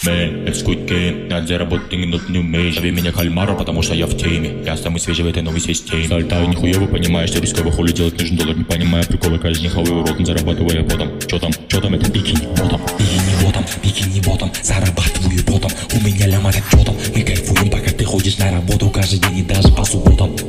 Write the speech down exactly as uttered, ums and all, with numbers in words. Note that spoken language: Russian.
Man, это Squid Game. Надо заработать, ты минут не умеешь. Зови меня кальмара, потому что я в теме. Я самый свежий в этой новой системе. Залетаю нихуево, понимаешь, что рисково хули делать нужен доллар. Не понимаю приколы, каждый ниховый урод. Зарабатывая потом. Чё там, чё там, это бикини ботом. Бикини ботом, бикини ботом. Зарабатываю потом. У меня ляма отчетом. Мы кайфуем, пока ты ходишь на работу каждый день и даже по субботам.